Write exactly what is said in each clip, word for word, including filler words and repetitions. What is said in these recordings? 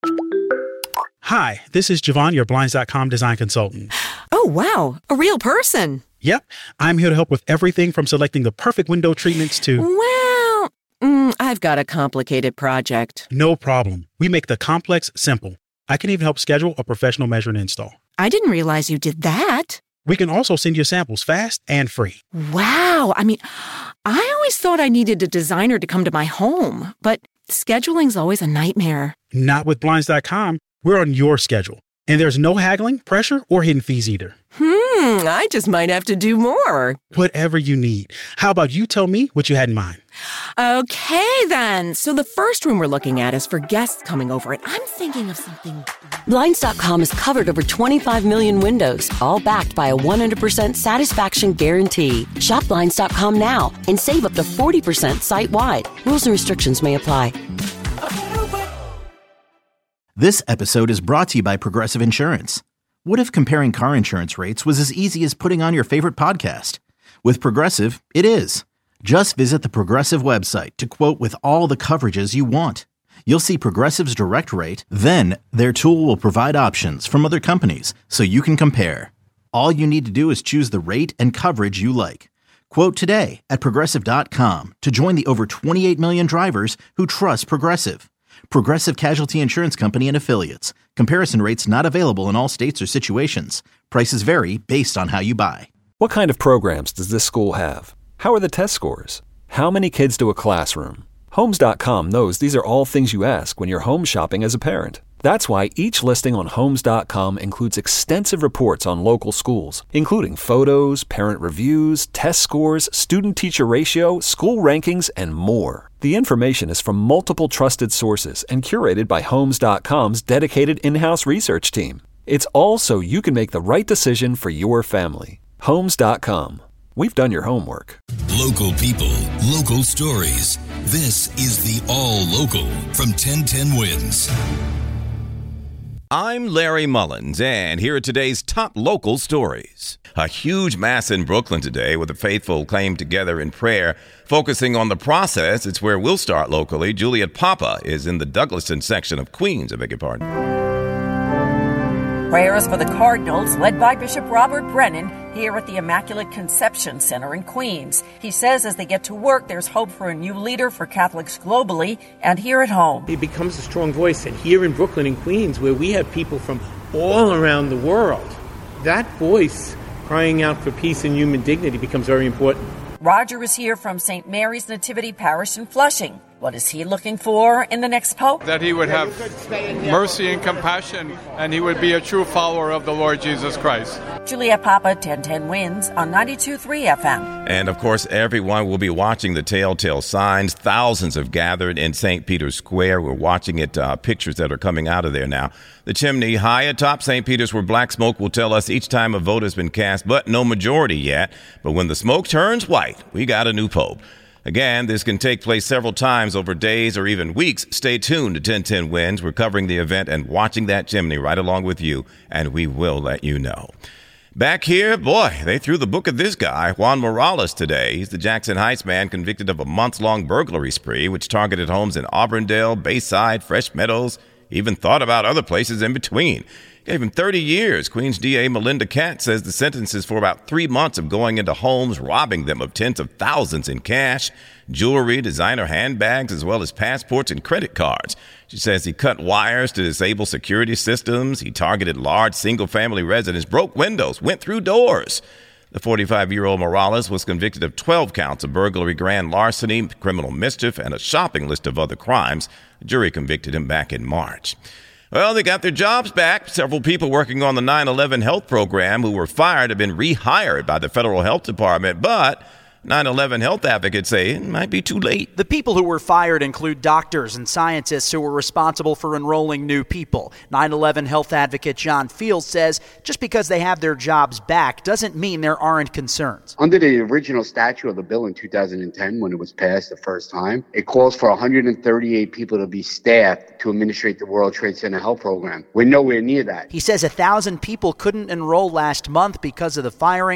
Hi, this is Javon, your Blinds dot com design consultant. Oh, wow. A real person. Yep. I'm here to help with everything from selecting the perfect window treatments to... Well, mm, I've got a complicated project. No problem. We make the complex simple. I can even help schedule a professional measure and install. I didn't realize you did that. We can also send you samples fast and free. Wow. I mean, I always thought I needed a designer to come to my home, but scheduling's always a nightmare. Not with Blinds dot com. We're on your schedule. And there's no haggling, pressure, or hidden fees either. Hmm, I just might have to do more. Whatever you need. How about you tell me what you had in mind? Okay, then. So the first room we're looking at is for guests coming over, and I'm thinking of something... Blinds dot com has covered over twenty-five million windows, all backed by a one hundred percent satisfaction guarantee. Shop Blinds dot com now and save up to forty percent site-wide. Rules and restrictions may apply. This episode is brought to you by Progressive Insurance. What if comparing car insurance rates was as easy as putting on your favorite podcast? With Progressive, it is. Just visit the Progressive website to quote with all the coverages you want. You'll see Progressive's direct rate, then their tool will provide options from other companies so you can compare. All you need to do is choose the rate and coverage you like. Quote today at Progressive dot com to join the over twenty-eight million drivers who trust Progressive. Progressive Casualty Insurance Company and Affiliates. Comparison rates not available in all states or situations. Prices vary based on how you buy. What kind of programs does this school have? How are the test scores? How many kids do a classroom? Homes dot com knows these are all things you ask when you're home shopping as a parent. That's why each listing on Homes dot com includes extensive reports on local schools, including photos, parent reviews, test scores, student-teacher ratio, school rankings, and more. The information is from multiple trusted sources and curated by Homes dot com's dedicated in-house research team. It's all so you can make the right decision for your family. Homes dot com. We've done your homework. Local people, local stories. This is the All Local from ten ten Wins. I'm Larry Mullins, and here are today's top local stories. A huge mass in Brooklyn today with the faithful came together in prayer, focusing on the process. It's where we'll start locally. Juliet Papa is in the Douglaston section of Queens, I beg your pardon. Prayers for the Cardinals, led by Bishop Robert Brennan, here at the Immaculate Conception Center in Queens. He says as they get to work, there's hope for a new leader for Catholics globally and here at home. He becomes a strong voice, and here in Brooklyn and Queens, where we have people from all around the world, that voice crying out for peace and human dignity becomes very important. Roger is here from Saint Mary's Nativity Parish in Flushing. What is he looking for in the next pope? That he would have mercy and compassion, and he would be a true follower of the Lord Jesus Christ. Juliet Papa, ten ten Wins on ninety-two point three F M. And, of course, everyone will be watching the Telltale Signs. Thousands have gathered in Saint Peter's Square. We're watching it, uh, pictures that are coming out of there now. The chimney high atop Saint Peter's, where black smoke will tell us each time a vote has been cast, but no majority yet. But when the smoke turns white, we got a new pope. Again, this can take place several times over days or even weeks. Stay tuned to ten ten Wins. We're covering the event and watching that chimney right along with you, and we will let you know. Back here, boy, they threw the book at this guy, Juan Morales, today. He's the Jackson Heights man convicted of a months-long burglary spree, which targeted homes in Auburndale, Bayside, Fresh Meadows, even thought about other places in between. Gave him thirty years. Queens D A Melinda Katz says the sentence is for about three months of going into homes, robbing them of tens of thousands in cash, jewelry, designer handbags, as well as passports and credit cards. She says he cut wires to disable security systems. He targeted large single-family residents, broke windows, went through doors. The forty-five-year-old Morales was convicted of twelve counts of burglary, grand larceny, criminal mischief, and a shopping list of other crimes. The jury convicted him back in March. Well, they got their jobs back. Several people working on the nine eleven health program who were fired have been rehired by the federal health department, but nine eleven health advocates say it might be too late. The people who were fired include doctors and scientists who were responsible for enrolling new people. nine eleven health advocate John Fields says just because they have their jobs back doesn't mean there aren't concerns. Under the original statute of the bill in two thousand ten, when it was passed the first time, it calls for one hundred thirty-eight people to be staffed to administrate the World Trade Center health program. We're nowhere near that. He says a thousand people couldn't enroll last month because of the firings.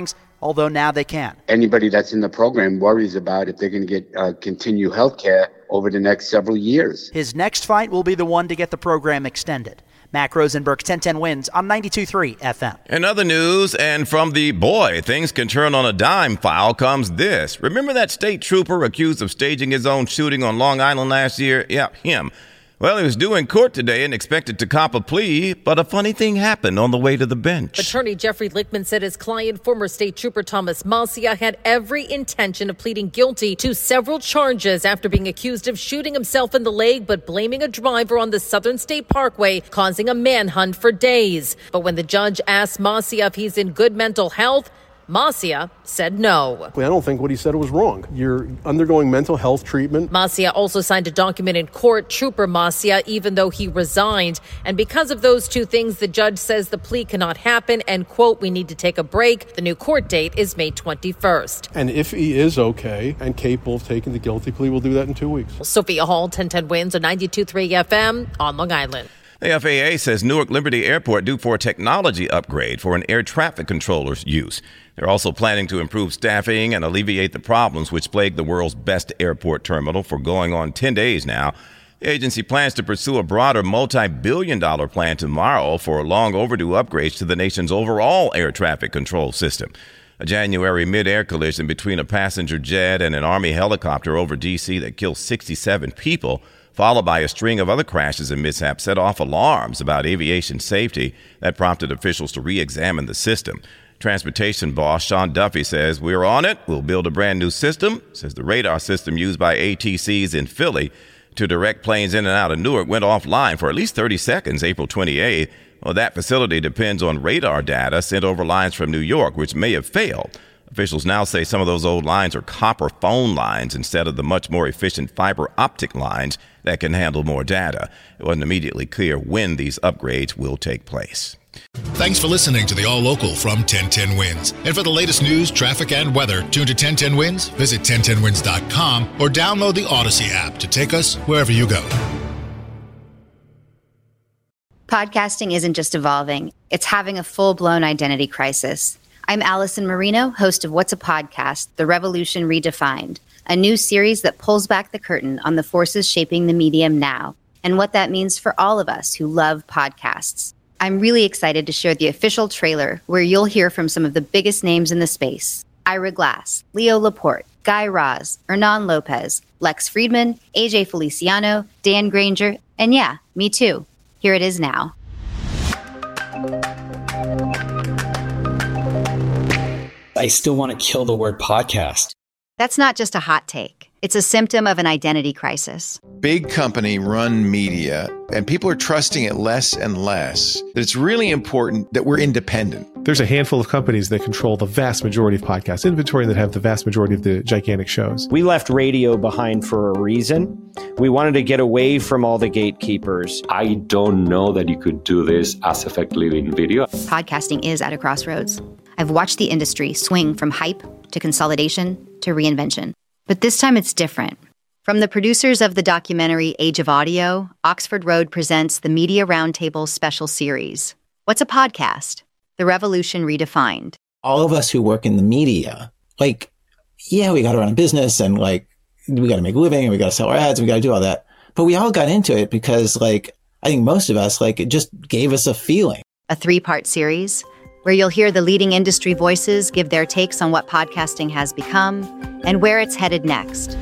although now they can. Anybody that's in the program worries about if they're going to get uh, continued health care over the next several years. His next fight will be the one to get the program extended. Mac Rosenberg, ten ten Wins on ninety-two point three F M. In other news, and from the boy, things can turn on a dime file, comes this. Remember that state trooper accused of staging his own shooting on Long Island last year? Yeah, him. Well, he was due in court today and expected to cop a plea, but a funny thing happened on the way to the bench. Attorney Jeffrey Lichtman said his client, former state trooper Thomas Masia, had every intention of pleading guilty to several charges after being accused of shooting himself in the leg, but blaming a driver on the Southern State Parkway, causing a manhunt for days. But when the judge asked Masia if he's in good mental health, Masia said no. I don't think what he said was wrong. You're undergoing mental health treatment. Masia also signed a document in court, Trooper Masia, even though he resigned. And because of those two things, the judge says the plea cannot happen and, quote, we need to take a break. The new court date is May twenty-first. And if he is okay and capable of taking the guilty plea, we'll do that in two weeks. Sophia Hall, ten ten Wins on ninety-two point three F M on Long Island. The F A A says Newark Liberty Airport due for a technology upgrade for an air traffic controller's use. They're also planning to improve staffing and alleviate the problems which plague the world's best airport terminal for going on ten days now. The agency plans to pursue a broader multi-billion dollar plan tomorrow for long overdue upgrades to the nation's overall air traffic control system. A January mid-air collision between a passenger jet and an Army helicopter over D C that killed sixty-seven people, followed by a string of other crashes and mishaps, set off alarms about aviation safety that prompted officials to re-examine the system. Transportation boss Sean Duffy says, we're on it. We'll build a brand new system. Says the radar system used by A T Cs in Philly to direct planes in and out of Newark went offline for at least thirty seconds April twenty-eighth. Well, that facility depends on radar data sent over lines from New York, which may have failed. Officials now say some of those old lines are copper phone lines instead of the much more efficient fiber optic lines that can handle more data. It wasn't immediately clear when these upgrades will take place. Thanks for listening to the All Local from ten ten Wins. And for the latest news, traffic, and weather, tune to ten ten Wins, visit ten ten wins dot com, or download the Odyssey app to take us wherever you go. Podcasting isn't just evolving, it's having a full-blown identity crisis. I'm Allison Marino, host of What's a Podcast? The Revolution Redefined, a new series that pulls back the curtain on the forces shaping the medium now and what that means for all of us who love podcasts. I'm really excited to share the official trailer where you'll hear from some of the biggest names in the space. Ira Glass, Leo Laporte, Guy Raz, Hernan Lopez, Lex Friedman, A J Feliciano, Dan Granger, and yeah, me too. Here it is now. I still want to kill the word podcast. That's not just a hot take. It's a symptom of an identity crisis. Big company run media, and people are trusting it less and less. That it's really important that we're independent. There's a handful of companies that control the vast majority of podcast inventory and that have the vast majority of the gigantic shows. We left radio behind for a reason. We wanted to get away from all the gatekeepers. I don't know that you could do this as effectively in video. Podcasting is at a crossroads. I've watched the industry swing from hype to consolidation to reinvention. But this time it's different. From the producers of the documentary Age of Audio, Oxford Road presents the Media Roundtable special series. What's a podcast? The Revolution Redefined. All of us who work in the media, like, yeah, we got to run a business and like, we got to make a living and we got to sell our ads and we got to do all that. But we all got into it because like, I think most of us, like, it just gave us a feeling. A three-part series where you'll hear the leading industry voices give their takes on what podcasting has become and where it's headed next.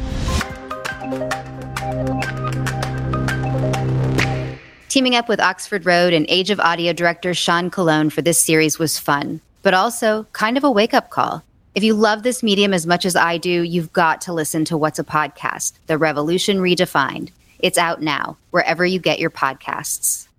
Teaming up with Oxford Road and Age of Audio director Sean Colon for this series was fun, but also kind of a wake-up call. If you love this medium as much as I do, you've got to listen to What's a Podcast? The Revolution Redefined. It's out now, wherever you get your podcasts.